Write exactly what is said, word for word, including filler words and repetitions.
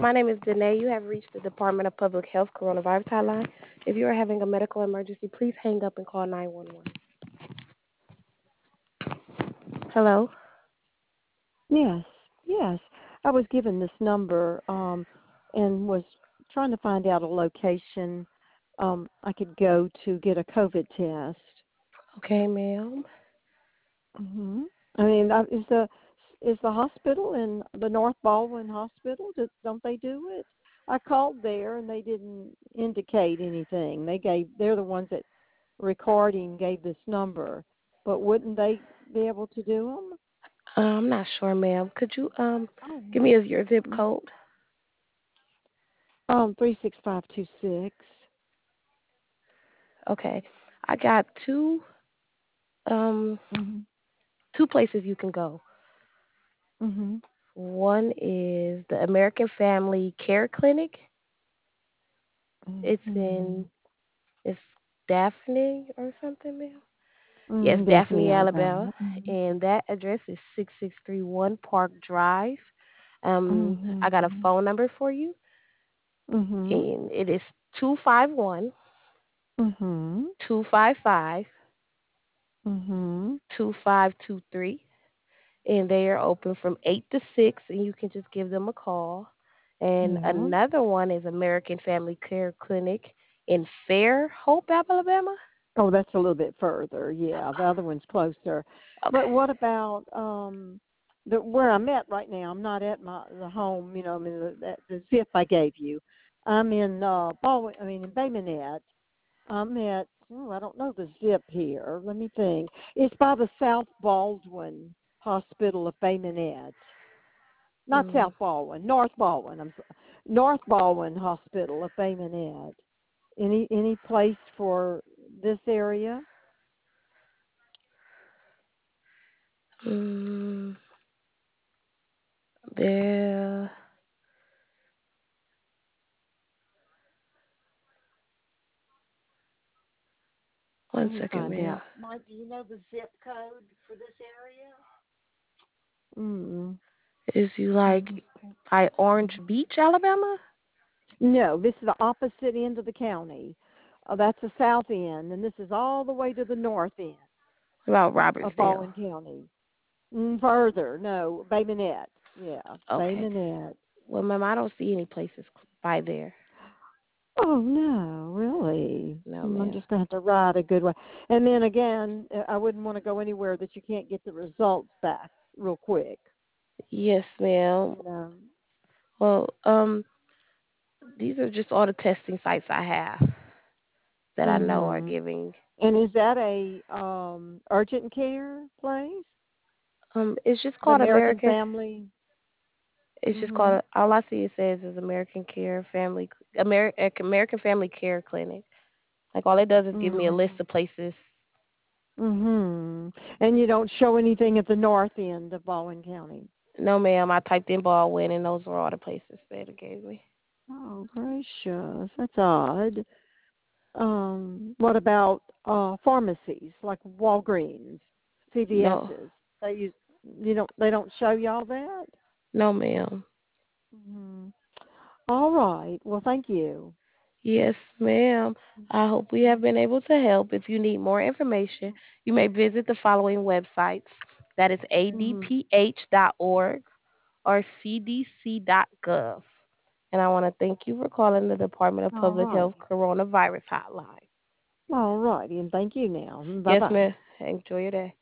My name is Danae. You have reached the Department of Public Health Coronavirus Hotline. If you are having a medical emergency, please hang up and call nine one one. Hello? Yes, yes. I was given this number um, and was trying to find out a location um, I could go to get a COVID test. Okay, ma'am. hmm I mean, uh, is the is the hospital in the North Baldwin Hospital? Do, don't they do it? I called there and they didn't indicate anything. They gave they're the ones that recording gave this number, but wouldn't they be able to do them? Uh, I'm not sure, ma'am. Could you um Oh, give me your zip code? um, three six five two six. Okay. I got two um Mhm. two places you can go. Mhm. One is the American Family Care Clinic. It's in Mhm. it's Daphne or something, ma'am. Yes, Mm, Daphne, Daphne, Alabama, Alabama. Mhm. and that address is six six three one Park Drive. Um, I got a Mhm. phone number for you, Mhm. and it is two five one Mhm. two five five Mhm. two five two three, and they are open from eight to six, and you can just give them a call. And Yeah. another one is American Family Care Clinic in Fairhope, Alabama. Oh, that's a little bit further. Yeah, the other one's closer. But Okay. what about um the where I'm at right now? I'm not at my the home. You know, I mean the, the, the zip I gave you. I'm in uh Baldwin. I mean in Bay Minette. I'm at, oh, I don't know the zip here. Let me think. It's by the South Baldwin Hospital of Bay Minette. Not Mm, South Baldwin, North Baldwin. I'm so- North Baldwin Hospital of Bay Minette. Any any place for this area? mm, there. Let One me second, find ma'am. out. Mike, do you know the zip code for this area? Mm. Is you I'm like just by Orange Beach, Alabama? no. This is the opposite end of the county. Uh, that's the south end, and this is all the way to the north end About of Robertsdale. Baldwin County. Mm, further, no, Bay Minette. Yeah, Bay Okay. Minette. Well, ma'am, I don't see any places by there. Oh no, really? No, Mm, I'm ma'am. just gonna have to ride a good way. And then again, uh, I wouldn't want to go anywhere that you can't get the results back real quick. Yes, ma'am. You know. Well, um, these are just all the testing sites I have that I know are Mhm. giving. And is that a um urgent care place? Um, it's just The called American American. Family. It's just Mhm. called. All I see it says is American Care Family American American Family Care Clinic. Like all it does is give me a list Mhm. of places. Mhm. And you don't show anything at the north end of Baldwin County. No, ma'am. I typed in Baldwin, and those were all the places that it gave me. Oh, gracious. That's odd. Um, what about uh pharmacies like Walgreens, No, C V S's? They use you don't they don't show y'all that? no, ma'am. hmm All right. Well, thank you. Yes, ma'am. I hope we have been able to help. If you need more information, you may visit the following websites. That is Mm-hmm. a d p h dot org or c d c dot gov. And I want to thank you for calling the Department of All Public Health right. Coronavirus Hotline. All righty. And thank you now. Bye Yes, bye. ma'am. Enjoy your day.